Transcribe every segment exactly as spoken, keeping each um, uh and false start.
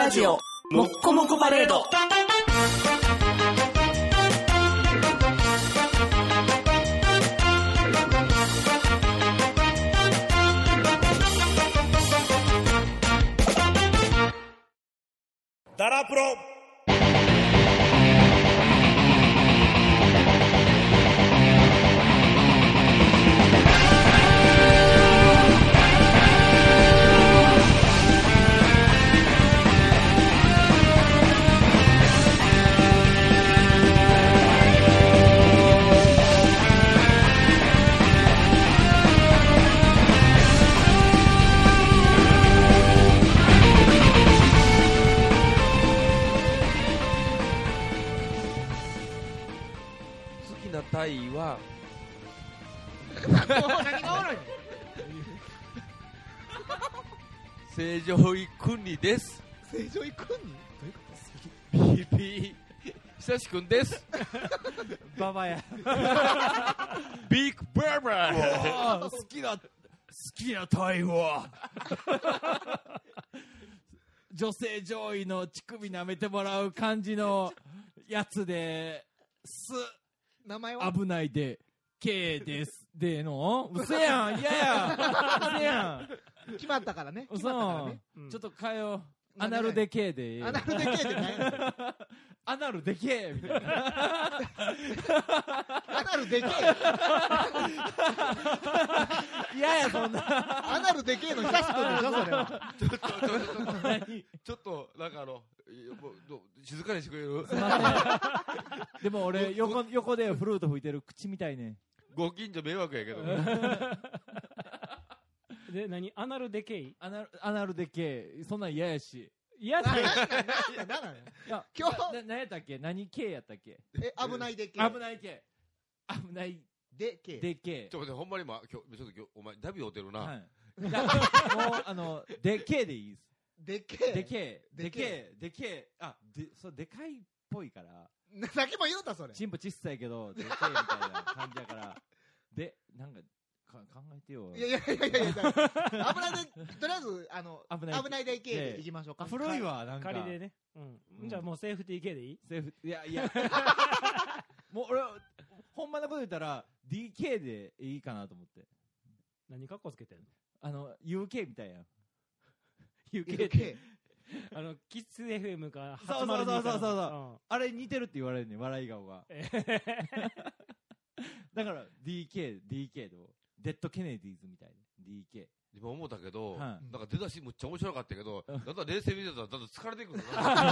ラジオもっこもこパレード。 ダラプロ。 タイは何がおるん成城井国です。 成城井君ビービー久しくんです。 ババやビッグバーバー。 好きな好きなタイは女性上位の乳首舐めてもらう感じのやつです名前は危ないで K ですでのうせやん、いややうせやん決まったからね。決嘘、 まったからね、うん、 ちょっと変えよう。アナルで K でアナルで K って何やねんアナルで K みたいなアナルで K いやいやそんなアナルで K の久しくんでしょそれは。 ちょっとちょっとちょっとなんかあの静かにしてくれる。 でも俺横横でフルート吹いてる口みたいね。 ご近所迷惑やけどで、何アナルデケイアナルアナルで K そんなん嫌やし。 嫌だよ。 何なのよ。 いや今日な何やったっけ、何 K やったっけ。 え危ないで K 危ない K 危ないで K で K。 ちょっと待ってほんまに今今日ちょっと今日お前ダビをてるな、 はい、いやもうあので K でいいです。 で K で K でで K で K あでそうでかいっぽいからさっきも言うたそれ。 チンポ小さいけどで K みたいな感じやからでなんかか考えてよ。 いやいやいやいやいや危ないでとりあえずあの危ない危ないで K でいきましょうか。 古いわなんか仮でね、うんうん、じゃあもうセーフティー K でいい。 セーフいやいやもう俺ほんまのこと言ったら ディーケー でいいかなと思って。 何カッコつけてんの。 あの ユーケー みたいやんユーケー っ K てあのキッズ エフエム かそうそうそうそうそうそう、 うん、 あれ似てるって言われるね笑い顔がだから ディーケー、ディーケー とデッドケネディーズみたいな ディーケー。 今思ったけど、 はい、 なんか出だしむっちゃ面白かったけど、だんだん冷静に見てたらだんだん疲れてくる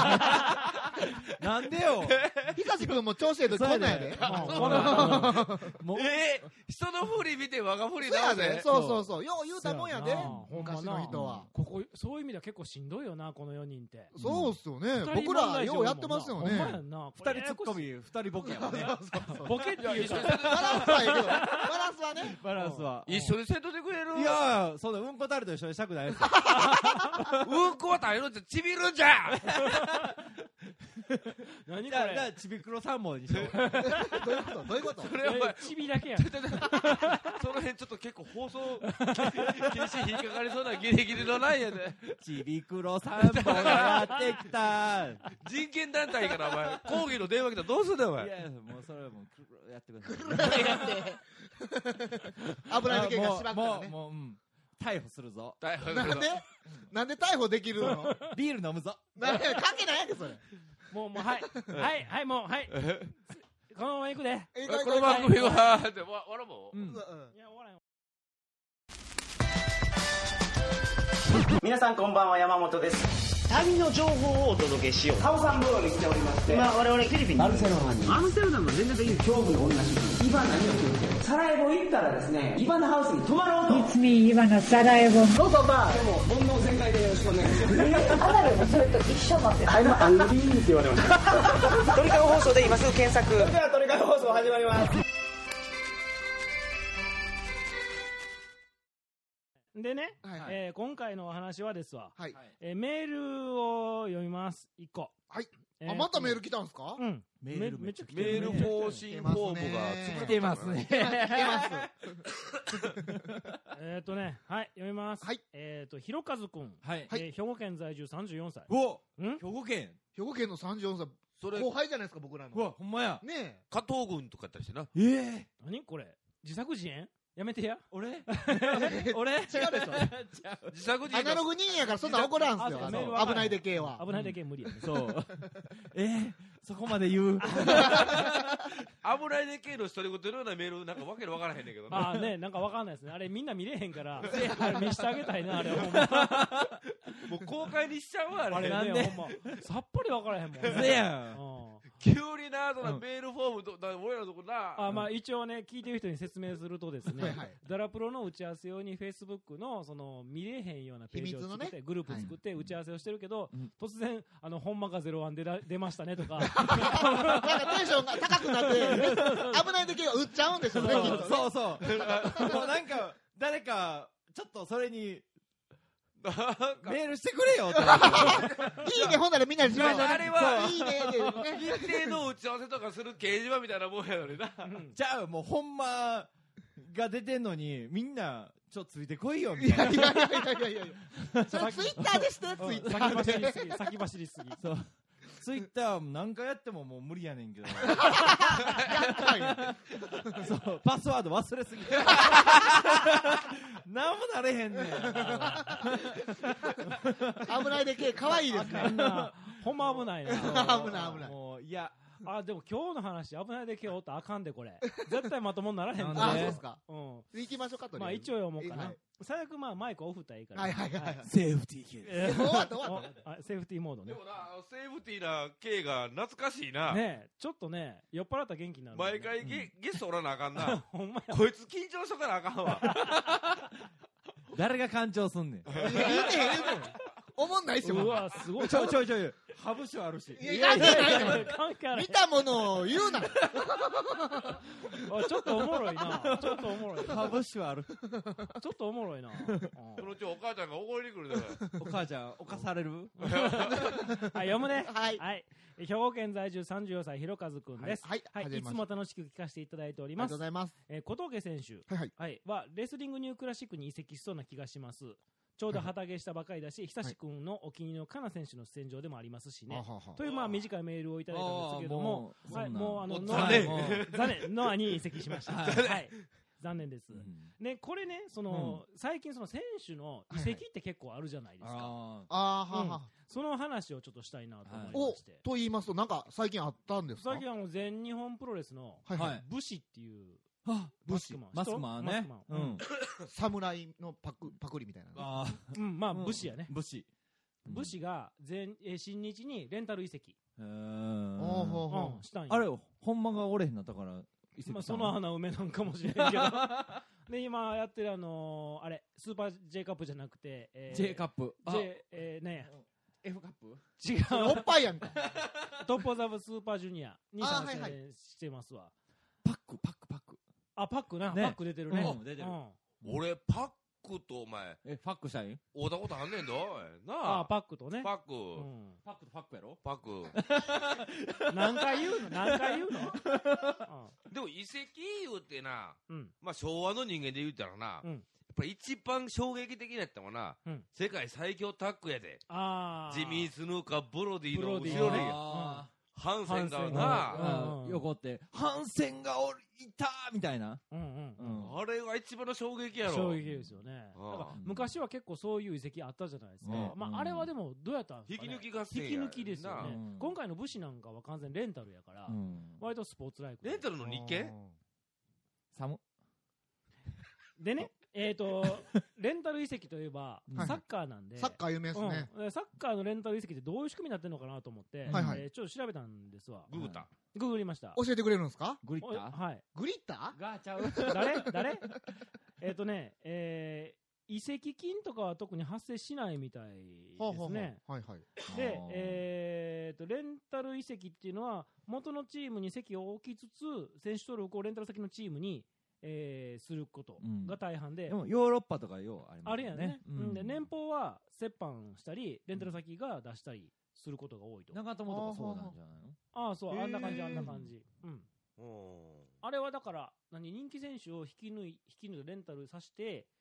なんでよ久しくんも調子ええとこんなんやで。 もうえー、人のふり見て我がふりなぜ。 そうそうそう、よう言うたもんやでほんまな昔の人は。 ここそういう意味では結構しんどいよなこのよにんって。 そうっすよね、僕らようやってますよね。 ほんまやんな。 ふたりツッコミふたりボケやもんねボケっていうかバランスはいいけどバランスはねバランスは一緒にせんといてくれる。 いやーそんなうんこたると一緒にしたくないですようんこは大変のってちびるんじゃ何こだかられちびくろさんぼんにしようどういうことどういうこと。 それはお前ちびだけやん。 その辺ちょっと結構放送禁止引っかかりそうなギリギリのラインやで。 ちびくろさんぼんがやってきた人権団体からお前抗議の電話来たらどうすんだよお前。 いやもうそれはもうくるくるやってください危ない時がしばくからもうね。 もううん逮捕するぞ。 大変なんでなんで逮捕できるの。 ビール飲むぞ。 なんで関係ないやんけそれ。 もうもうはいはいはいもうはいこのまま行くで。 えここの番組はってわわらもうんいや終わらん。 皆さんこんばんは、山本です。旅の情報をお届けしよう。カオサンブローに来ておりまして、今我々フィリピンバルセロナにアムステルダムの全然的に恐怖の女主人イバナにお気をつけて、サラエボ行ったらですね、イバナハウスに泊まろうと。 It's me, イバナサラエボ。 どうぞまあでも煩悩全開でよろしくお願いします。 アナルもそれと一緒なんです。 I'm angry って言われました鳥かご放送で今すぐ検索。それでは鳥かご放送始まります。 でね、 はいはいえー今回のお話はですわ、 はいえーメールを読みますいっこ。 はいえーあまたメール来たんすか。 うんメールめめっちゃ来メてるール更新フォームが来てますね。 来てます。 えーっとねはい読みます。 はいええっと、ひろかずくん、 はい。 えー兵庫県在住さんじゅうよんさい。 おん兵庫県。 兵庫県のさんじゅうよんさい、 それ後輩じゃないですか、僕らうわ、 の。 ほんまや。 ね加藤軍とかやったりしてな。 ええ。 何これ自作自演やめてや。 俺え。 俺違うでしょ。 自作自演アナログ人やからそんなん怒らんすよ。ああメールはの危ないで系は。 危ないだけ無理やね。 そう。えー、そこまで言う。 危ないで系の独り言のようなメールなんかわけのわからへんねんけどな。 ああね、なんかわかんないですね。あれみんな見れへんから、あれ見してあげたいな、あれほんま。 もう公開にしちゃうわあれ。 あれなんでね、ほんま。さっぱりわからへんもん。 せやん。 うん急にな、そのメールフォームと、な俺らのとこな。 あまあ、一応ね、聞いてる人に説明するとですね、 はいはいダラプロの打ち合わせ用に Facebook のその見れへんようなページを作って、 秘密のねグループ作って打ち合わせをしてるけど、 うん突然、あの、ほんまがゼロワン出だ出ましたねとか、 なんかテンションが高くなって、危ないで系は売っちゃうんでしょうね、きっとね。 そうそう。もうなんか、誰か、ちょっとそれに、 なんかメールしてくれよって思って。 いいね、ほんならみんなにしましょうね。 あれはそういいねでね。 日程の打ち合わせとかする掲示板みたいなもんやのにな。 うんじゃあもうほんまが出てんのに、みんな、ちょっとついてこいよ、みいたいな。 やいやいやいやいやいや。それツイッターでして、ツイッタ先ーで。 走りすぎ、先走りすぎ。 そう。ツイッター何回やってももう無理やねんけど。そう、パスワード忘れすぎて。なんもなれへんねん。 危ないで系、可愛いですね。 あんな、ほんま危ないな。 危ない危ないもう、いや、 あ、でも今日の話、危ないで今日おったらあかんで、これ。絶対まともにならへんなんで。 あ、そうですか。 うん。 行きましょうか、とりまああえず一応読もうかなはい。 最悪まあマイクオフったらいいから。 はいはいはいはい。 セーフティー系えー終わった終わっおあセーフティーモードねで。もな、セーフティーな系が懐かしいな。 ねえ、ちょっとね、酔っ払ったら元気になるもんね。 毎回ゲ,、ゲストおらなあかんな。 ほんまや。 こいつ緊張しとかなあかんわ。 誰が干潮すんねん。 た。いやいいね、いいね。おもんないっすよ。 うわ、すごい。 ちょいちょいちょい、ハブ酒あるし。 いや、関係ないよ。 関係ない見。たものを言うな。 あちょっとおもろいな。ちょっとおもろいな。 ハブ酒ある。 ちょっとおもろいな。 そのうちお母ちゃんが怒りに来るで。 お母ちゃん、犯されるはい、読むね。 はいはい。兵庫県在住さんじゅうよんさい、ひろかずくんです。 はいはい。 はじめましていつも楽しく聞かせていただいておりありがます。 とうございます。 えー小峠選手。 はいはい。 はい。は、レスリングニュークラシックに移籍しそうな気がします。ちょうど旗毛したばかりだし、久しくんのお気に入りのカナ選手の戦場でもありますしね。というまあ短いメールをいただいたんですけども、 あーはい、 もうもうあの、 もうノア残念もう残念、ノアに移籍しました。 はいはい。残念です。ね、これね、その、最近その選手の移籍って結構あるじゃないですか。 ああーはーはその話をちょっとしたいなと思いー。おまして。 と言いますと、なんか最近あったんですか？ 最近はもう全日本プロレスのはいはい武士っていうあ、 マスクマン。 マスクマンね。 マスクマンうん。 侍のパクパクリみたいな。 あうん、まああ、 武士やね。 武士。 武士が全、えー新日にレンタル移籍。 へーおうほうほうん、したんや。 あれ、ほんまがおれへんなったから、移籍まあ、 したのその穴埋めなんかもしれんけど。で、今やってるあのー、あれ、スーパー J カップじゃなくて、えー、 J カップ。あ J、えー、ね F カップ違う。おうっ。ぱいやんか。 トップオブザブスーパージュニアに参あーはいはい戦してますわ。 パック、パック、パック。 あ、パックな。 ねパック出てるね。 うん出てるうん俺、パックとお前、 え、パックしたい会うたことあんねんど。なああ。 パックとね。 パック、 うんパックとパックやろパック。 何回言うの何回言うのでも遺跡言うてな、 うん。うん。 まあ昭和の人間で言うたらな、 うんやっぱり一番衝撃的なやったのはな、 うん世界最強タッグやで。 あー。 ジミー・スヌーカー、ブロディのブロディ後ろにあハンセンがハンセンな、 がうん横って、ハンセンがおりいたみたいな。 うんうんう。ん。 あれが一番の衝撃やろ。 衝撃ですよね。 ああだから昔は結構そういう遺跡あったじゃないですか。 うんまあ、あれはでもどうやったんですかね。 引き抜き合戦や引き抜きですよなねうん。 今回の武士なんかは完全レンタルやからう、ん。 割とスポーツライクで。 レンタルの日系寒。 でね、えっと、レンタル移籍といえばはい、 サッカーなんで、 サッカー有名ですね。 うんサッカーのレンタル移籍ってどういう仕組みになってるのかなと思って、 はいはいえーちょっと調べたんですわ。 ググった。 ググりました。 教えてくれるんですか？ おグリッターはい。 グリッタガーちゃう。 誰誰えっとね、えー、移籍金とかは特に発生しないみたいーですね。 はいはい。 であー、 えー、とレンタル移籍っていうのは、元のチームに籍を置きつつ、選手登録をレンタル先のチームに、えーすることが大半で、 でもヨーロッパとかようありますあれやね、 ううんんで年俸は折半したり、レンタル先が出したりすることが多いと。 長友とかそうなんじゃないのああ、そう、 へーあんな感じ、あんな感じ。うんうんあれはだから、何人気選手を引き抜い引き抜いてレンタルさせて、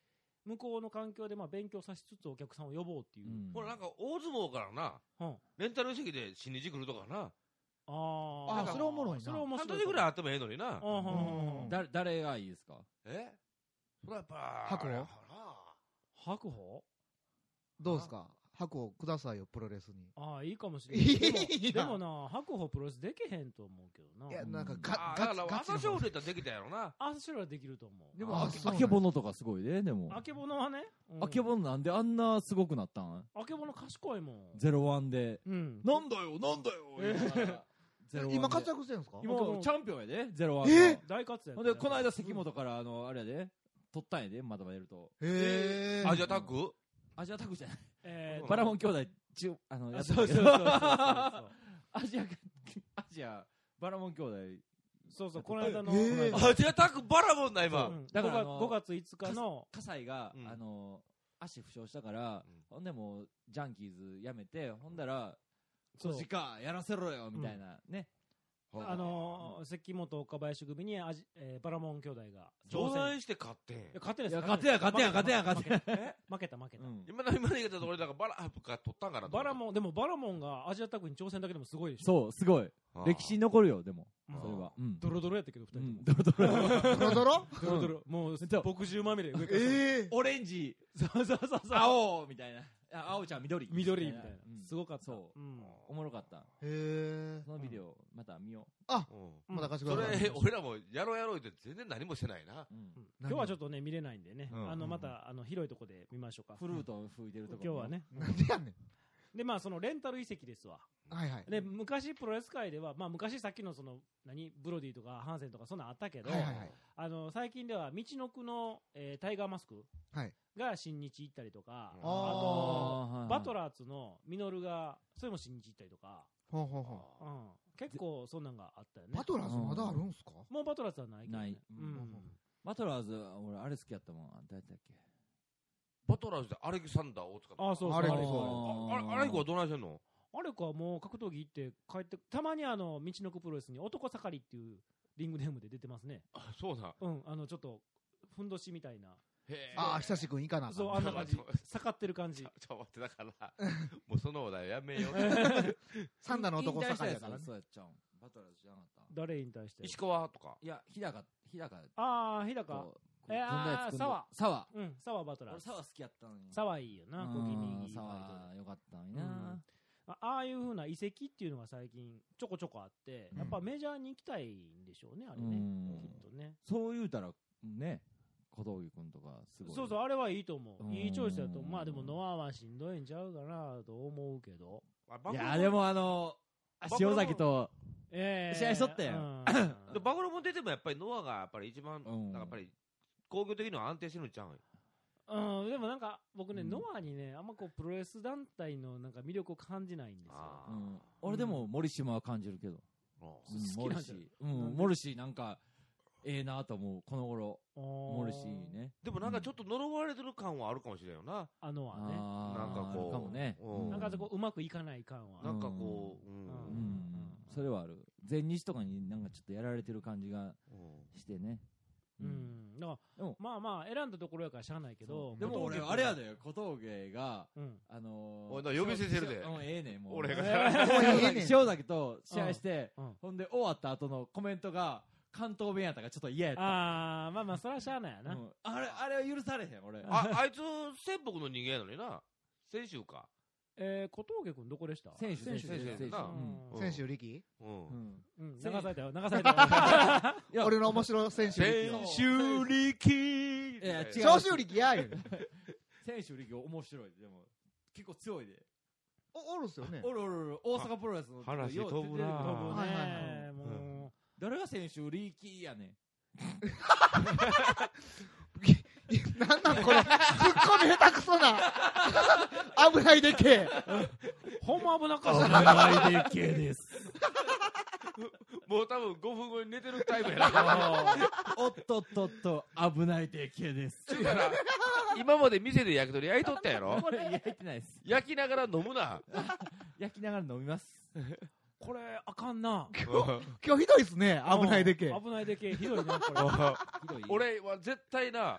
向こうの環境でまあ勉強させつつお客さんを呼ぼうっていう。 ほらなんか大相撲からな、 うん、 レンタル席で新日来るとかな。 ああ、それおもろいな。 それ面白い。 半年ぐらいあってもええのにな。 誰誰がいいですか？ え？それはやっぱ白鵬？ 白鵬？ どうですか？白鵬くださいよ、プロレスに。 ああ、いいかもしれない。でも、でもな、白鵬プロレスできへんと思うけどな。 いや、なんかガガチガチ。朝青龍ってできたやろな。 朝青龍はできると思う。 でも、あけぼのとかすごいね、でも。 あけぼのはね。 あけぼのなんであんなすごくなったん？ あけぼの賢いもん。 ゼロワンで。 うん。 なんだよ、なんだよ。 今活躍してるんですか？ 今、チャンピオンやで、ゼロワン。 え？大活躍。 で、この間関本から、あの、あれやで、取ったんやで、まだまだやると。 へぇー。 アジアタッグ？ アジアタッグじゃない。 えバラモン兄弟、中、あの、やってそうそうそうそう。 アジア、アジア、バラモン兄弟。 そうそう、この間の。 アジアタッグバラモンな、今。 だからごがついつかの。 葛西が、あの、足負傷したから、ほんでもう、ジャンキーズやめて、ほんだら、そうしか、やらせろよ、みたいな、ね。 あのー、関本岡林組にあじ、えー、バラモン兄弟が上演して勝ってん。いや勝てです。 勝てや勝てや勝てや勝てや。 負けた負けた。 今の今の言い方で俺だからバラが取ったんかな。 バラモンでもバラモンがアジアタッグに挑戦だけでもすごいでしょ。 そうすごい。歴史に残るよでも。それは。 ドロドロやったけど二人とも。ドロドロ。 ドロドロ？ ドロドロ。もう墨汁まみれ上から。 ええ。 オレンジ。 そうそうそうそう。 青みたいな。青ちゃん緑。 緑みたいな。すごかった。 そう。おもろかった。へえ。 そのビデオまた見よう。 あ、まだ貸してください。 それ俺らもやろうやろうって全然何もしてないな。 今日はちょっとね見れないんでね。あのまたあの広いとこで見ましょうか。 フルート吹いてるとこ。 今日はね。 なんでやねん。 でまあそのレンタル移籍ですわ。 はいはい。 で昔プロレス界ではまあ昔さっきのその何ブロディとかハンセンとかそんなんあったけど、あの最近では道のくのタイガーマスクが新日行ったりとか、あとバトラーズのミノルがそれも新日行ったりとか。 ほうほうほう。結構そんなんがあったよね。 バトラーズまだあるんすか？ もうバトラーズはないけど。ない。 バトラーズ俺あれ好きやったもん。誰だっけ？ バトラーズでアレキサンダー大塚。 あ、そうそう。 アレキはどないしてんの？ アレクはもう格闘技行って帰って、たまにあの道のくプロレスに男盛りっていうリングネームで出てますね。 あ、そうだ。 うん、あのちょっとふんどしみたいな。 ああ、久しくんいかな。 そう、あんな感じ。盛ってる感じ。 ちょっと待って、だから、もうそのお題やめよう。 サンダーの男盛りやからね。 そうやっちゃうん。バトラーズじゃなかった。 誰に対して？ 石川とか。 いや、日高、日高。 ああ、日高。えああ、沢。 沢。 うん、沢バトラーズ。 俺沢好きやったのに。 沢いいよな、小気味いい。 沢よかったのにな。 ああいう風な遺跡っていうのが最近ちょこちょこあって、やっぱメジャーに行きたいんでしょうね、あれね。きっとね。 そう言うたら、ね。小峠君とかすごい。 そうそう、あれはいいと思う。いいチョイスだと思う。まあでもノアはしんどいんちゃうかなと思うけど。 いやでもあの塩崎と試合しとったよ。 バグロも出てもやっぱりノアがやっぱり一番やっぱり工業的には安定してるんちゃう？ うん、でもなんか僕ね、ノアにねあんまこうプロレス団体のなんか魅力を感じないんですよ。 俺でも森島は感じるけど。 好きなんじゃない？ モルシーなんかええなと思うこの頃モルシーね。 でもなんかちょっと呪われてる感はあるかもしれんよな。 あのはね。 なんかこうかもね。 なんかこううまくいかない感は。 なんかこう、 うんそれはある。全日とかになんかちょっとやられてる感じがしてね。 うん、だからまあまあ選んだところやからしゃあないけど、 でも俺あれやで小峠があのおい呼び捨ててるで。 うんええねんもう。 俺が塩崎と試合してほんで終わった後のコメントが関東弁やったからちょっと嫌やった。 ああまあまあそれはしゃあないやな。 あれあれは許されへん俺。 ああいつ仙北の人間やのにな。先週か。 えー、小峠君どこでした？ 選手選手選手選手力？ うんうん流されたよ流されたよ。俺の面白選手力。 選手力。 いや違う。長州力やよ。 選手力面白いでも結構強いで。 おおるっすよね。 おるおるおる大阪プロレスの話飛ぶな。 飛ぶね。もう誰が選手力やねん。 なんなんこれツッコミ下手くそな危ないでけほんま危なかった。 危ないでけです。 もう多分ごふんごに寝てるタイプやな。 おっとっとっと危ないでけです。 だから今まで店で焼き鳥焼いとったやろ。 これ焼いてないです。 焼きながら飲むな。 焼きながら飲みます。 これあかんな。 今日ひどいっすね。危ないでけ。 危ないでけひどいねこれ。 俺は絶対な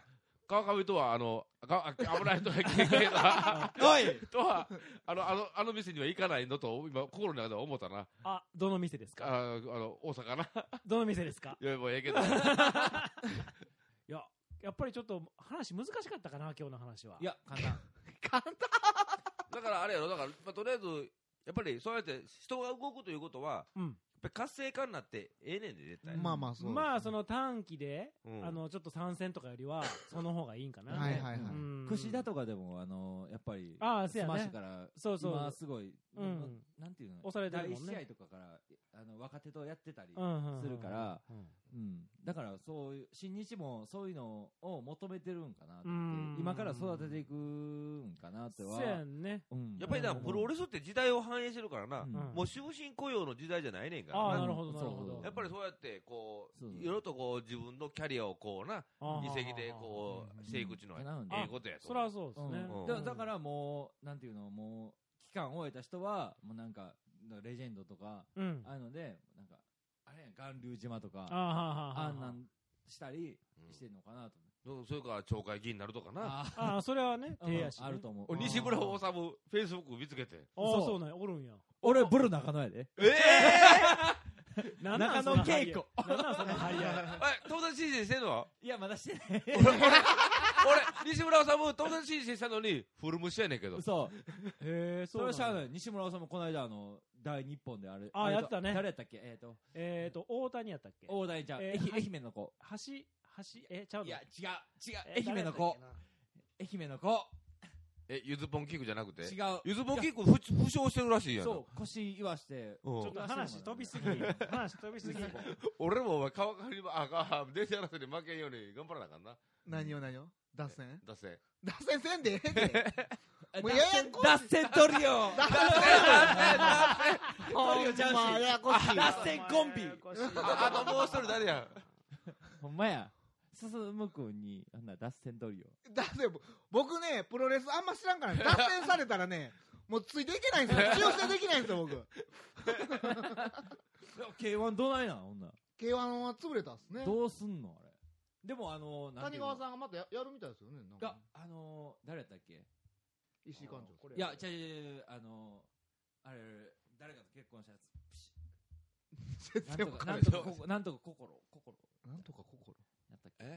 川上とは、あの、か危ないとは警戒だ。 おいとは、あの、あの、あの店には行かないのと、今、心の中では思ったな。 あ、どの店ですか？ あ、あの、大阪な。 どの店ですか？ いや、もうええけど。 いや、やっぱりちょっと話難しかったかな、今日の話は。 いや、簡単。 簡単。 だからあれやろ、だから、まあ、とりあえず、やっぱりそうやって人が動くということは、 うん。 やっぱり活性化になってええねんで、絶対。 まあまあそう。 まあ、その短期で、 うんあの、ちょっと参戦とかよりは、その方がいいんかな。 はいはいはい。 うん串田とかでも、あの、やっぱり、 ああ、そうやスマッシュね。 から、 そうそう今すごい、 うんなんていうの、 押されてる第一もんね試合とかから、あの、若手とやってたりうんうんうんするから、 うんうん。だから、そういう、新日もそういうのを求めてるんかなってうん、 今から育てていくんかなっては。 そうやんね。 うんやっぱりな、プロレスって時代を反映してるからな、 うんもう終身雇用の時代じゃないねんからああ、 な。 なるほど、なるほど。 やっぱりそうやって、こう、 そういろいろとこう、自分のキャリアをこうな、 あー移籍でこう、していくっていうのは、 なのでええことやと。 そりゃそうですね。 うんだだからもう、なんていうの、もう、期間を終えた人は、もうなんか、レジェンドとか、 うん。 ああいうので、なんか、あれやん、巌流島とか、 あーはーはーはーあんなんしたりしてんのかなとそれから町会議員になるとかな。 あああ、それはね、 うん手やしね。 あると思う。 お西村治、フェイスブック見つけて。 ああ、 そうそうなんや、おるんや。 俺、ブル中野やで。 ええなんなん中野その張り稽古合いなんなんその張り合い。 え、友達申請してんのいや、まだしてない。 俺、俺、西村治友達申請したのに、フルムシやねんけど。 そう。 へえ、 そそうなんや。 れはしゃあない。西村さんもこの間、あの、大日本であれ。 あれとやってたね誰やったっけえっと、 えっと、大谷やったっけ大谷ちゃん。 えー愛愛媛の子。 橋、橋、え、ちゃうのいや、違う、違えう。愛媛の子。愛媛の子。 え、ゆずぽんキックじゃなくて違う。 ゆずぽんキック負負傷してるらしいやん。 そう、腰言わして。 うんちょっと話飛びすぎ。話飛びすぎ。 俺もお前、川上に、あ、あ、電車争いで負けんように頑張らなあかんな。 何を何を脱線脱線。 脱線せんでええで。もう脱ややこしい線、脱線トリオ脱トリオちゃうしまあややこしい。 脱線コンビあ、あの、もう一人誰やん。 ほんまや。進むくんに、あんな脱線トリオ。 脱線、僕ね、プロレスあんま知らんからね、脱線されたらね、もうついていけないんですよ。中性できないんですよ、僕。 ケーワン どないなんほんならケーワン は潰れたっすね。 どうすんのあれ。でもあの、なんていうの谷川さんがまたややるみたいですよね。なんかが、あのー、誰やったっけ石井館長。 いや、違う違う違う、あのー、あれ、誰かと結婚したやつ。 全なんとか、 然わかんないなんとか、ここなんとか心、心。 なんとか心。 やったっけえ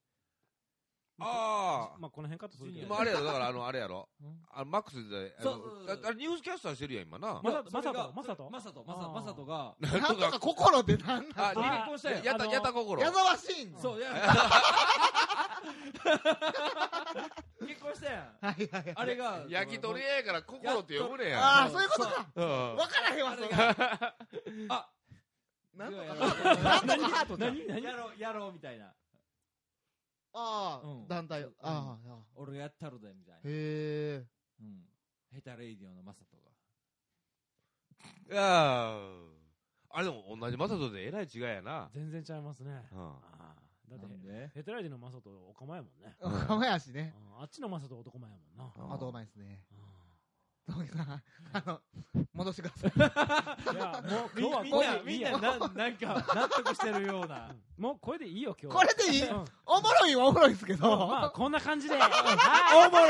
ああ。 まあ、この辺カットするけど。 今あれやろ、だからあの、あれやろうん。 あの、マックスで、あそうそうそうのああれニュースキャスターしてるやん、今な。 まさと、まさそれがと、まさと。 まさと、まさあーまさとが、 なんなんとか心ってなんなんあ、 結婚したやんやった、 あのやった心。 矢沢シーンの。 そう、や結婚したやん。 はいはいはい。 あれが、 焼き鳥屋やから心って呼ぶねや。 ああ、そういうことか。 うんわからへんわ、それ。 あ、 なんとかいやいやハート。なんとかハートじゃん。 何何やろう、やろうみたいな。 あうんあ、団体。ああ、ああ俺がやったるで、みたいな。 へえ。 うん。ヘタレイディオのマサトが。 いやーあれでも同じマサトでえらい違いやな。 全然ちゃいますね。 うんああだってなん、でヘテライデのマサト男前やもんね。 おかまやしね。 あああっちのマサト男前やもんな。 うんあとうまいですね。 あトモキさん、あの、戻してください。 あいや、もう今日はみんな、 これでいいやみんな、ななんか、納得してるような。 もうこれでいいよ、今日は。 これでいいうんおもろいはおもろいですけど。 まあ、こんな感じで。 おも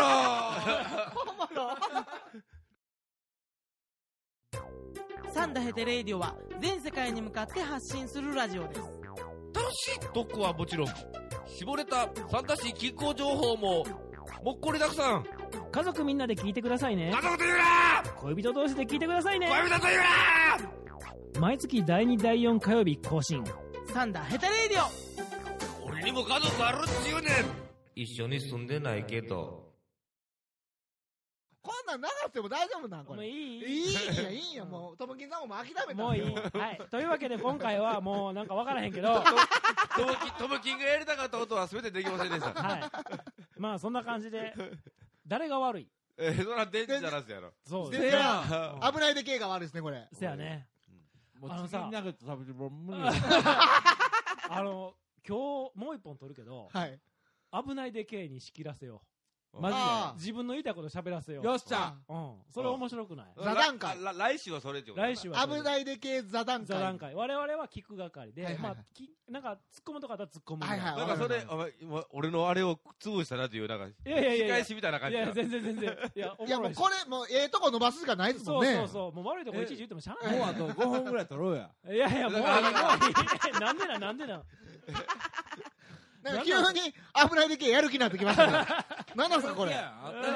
ろサンダヘテレイディオは全世界に向かって発信するラジオです。 楽しい特攻はもちろん、絞れたサンタシー気候情報も、もっこりたくさん。 家族みんなで聞いてくださいね家。族と言うな恋人同士で聞いてくださいね。 恋人と言うな毎月だいにだいよん火曜日更新。 サンダヘテレイディオ。 俺にも家族あるっちゅうねん。一緒に住んでないけど。 こんなん流しても大丈夫なんこれ。 もういいいいんや、いいんや、もう。トモキンさんももう諦めた。 もういい。はい。というわけで今回はもうなんかわからへんけど、はトムキトムキンがやりたかったことは全てできませんでした。 い。まあそんな感じで、誰が悪いえー、そら電池じゃらすやろ。 そうでや危ないで系が悪いですね、これ。 せやね。 もうあのさチキンナゲット食べても無理や。 あの、今日もう一本取るけど、 はい。 危ないで K に仕切らせよマジで自分の言いたいこと喋らせよう。 よっしゃ。 うん。それ面白くない？ 座談会。 来週はそれってこと来週は。 危ないで系座談会。 座談会。我々は聞く係で、まあ、きなんか突っ込むとかだったら突っ込む。 はいはい。なんかそれ、俺のあれを潰したなという、なんか、 いやいやいや。 仕返しみたいな感じ。 いや、全然全然。いや、 いやもうこれ、もうええとこ伸ばすしかないですもんね。 そうそうそう。もう悪いとこいちいち言ってもしゃあない。 もうあとごほんぐらい取ろうや。 いやいや、もういい、もういい。なんでな、なんでな。 なんか急に危ないでけやる気になってきましたね。なんなんすかこれ。 や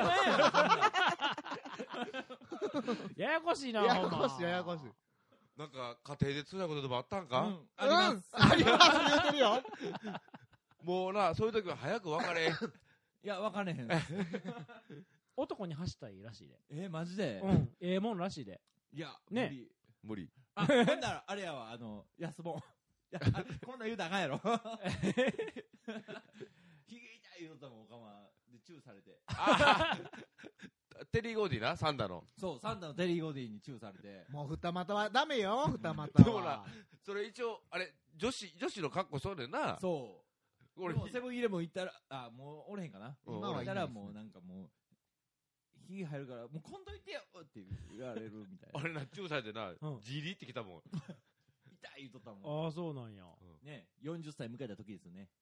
やこしいな。 ややこしいややこしい。 なんか家庭で辛いことでもあったんか？ うんあります。あります言うてるよ。 もうなそういう時は早く別れ。 いや分かれへん。 男に走ったらいいらしいで。 えマジで？ うんええもんらしいで。 いやね無理。 あほんならあれやわあの安本。いやこんなん言うたらあかんやろ。ひげ痛い言うたもんおかまでチューされて。 テリー・ゴーディなサンダの。 そうサンダのテリー・ゴーディにチューされて。 もう二股はダメよ二股は。 でもなそれ一応あれ女子女子の格好そうねんな。 そう俺セブンイレブン行ったらあもうおれへんかな。今は行ったらもうなんかもうひげ入るからもうこんといてよって言われるみたいな。 あれなチューされてなじりってきたもん。 痛い言うとったもん。 ああそうなんや。 ねよんじゅっさい迎えた時ですよね。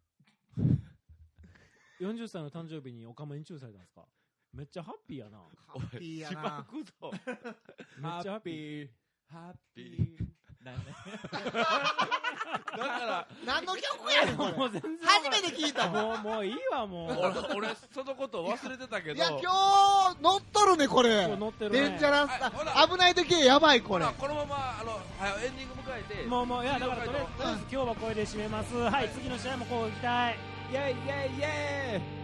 よんじゅっさいの誕生日におかまにチューされたんですか？めっちゃハッピーやな。 ハッピーやな。 めっちゃハッピー。 ハッピー。なんね。 だから何の曲やねんこれ。 もう全然初めて聞いたもん。もうもういいわもう。 俺俺そのこと忘れてたけど。 いや今日乗っとるねこれ。 乗ってるね。 デンジャラス危ない時やばいこれ。 このままあのエンディング迎えて。 もうもういやだからとりあえず今日はこれで締めます。はい次の試合もこう行きたい。イェイイェイイェイ。